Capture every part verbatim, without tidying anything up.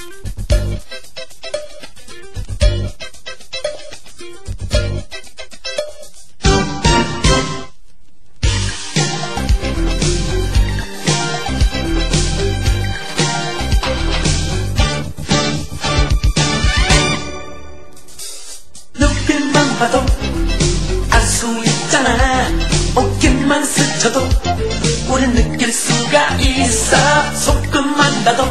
눈빛만 봐도 알 수 있잖아. 옷깃만 스쳐도 우린 느낄 수가 있어. 손끝만 봐도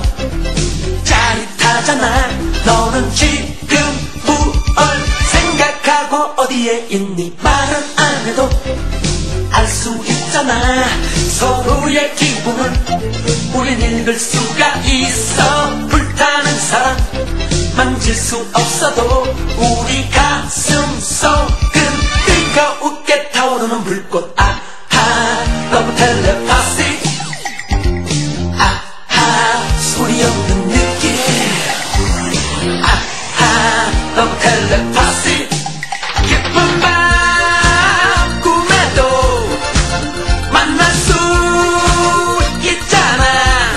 짜릿하잖아. 너는 지금 무얼 생각하고 어디에 있니? 말은 안 해도 알 수 있잖아. 서로의 기분을 우린 읽을 수가 있어. 불타는 사랑 만질 수 없어도 우리 가슴 속은 뜨거우게 타오르는 불꽃. 아하, 러브 텔레파시. 아하, 소리 없는 느낌. 아하, 러브 텔레파시. 기쁜 밤 꿈에도 만날 수 있잖아.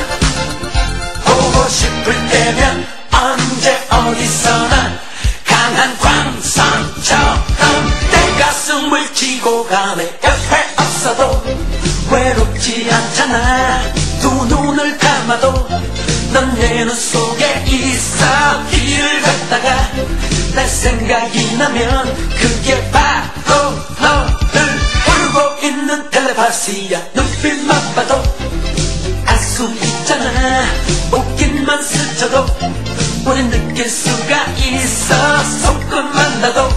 보고 싶을 때면 언제 어디서나 강한 광선처럼 내 가슴을 쥐고 가네. 옆에 없어도 외롭지 않잖아. 두 눈을 감아도 넌 내 눈 속에 있어. 길을 걷다가 내 생각이 나면 그게 바로 너를 부르고 있는 텔레파시야. 눈빛만 봐도 알 수 있잖아. 옷깃만 스쳐도 우린 느낄 수가 있어. 손끝만 놔도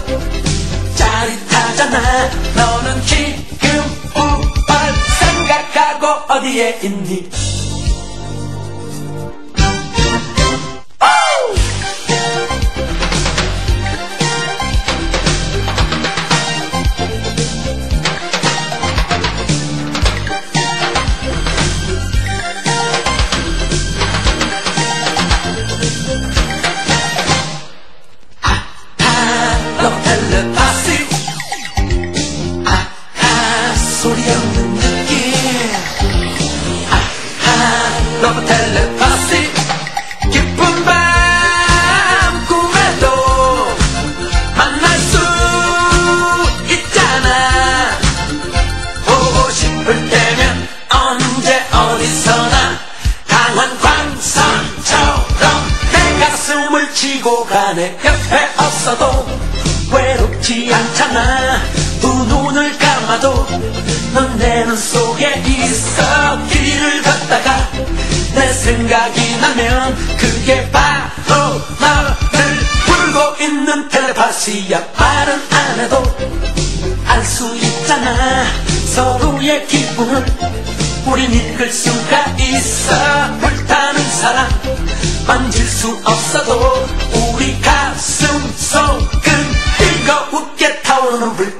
짜릿하잖아. 너는 지금 무얼 생각하고 어디에 있니? 러브 텔레파시. 아하, 소리 없는 느낌. 아하, 러브 텔레파시. 기쁜 밤 꿈에도 만날 수 있잖아. 보고 싶을 때면 언제 어디서나 강한 광선처럼 내 가슴을 쥐고 가네. 옆에 없어도 외롭지 않잖아. 두 눈을 감아도 넌 내 눈 속에 있어. 길을 걷다가 내 생각이 나면 그게 바로 너를 부르고 있는 텔레파시야. 말은 안 해도 알 수 있잖아. 서로의 기분을 우린 읽을 수가 있어. 불타는 사랑 만질 수 없어도 우리 가슴 속은 뜨거우게 타오르는 불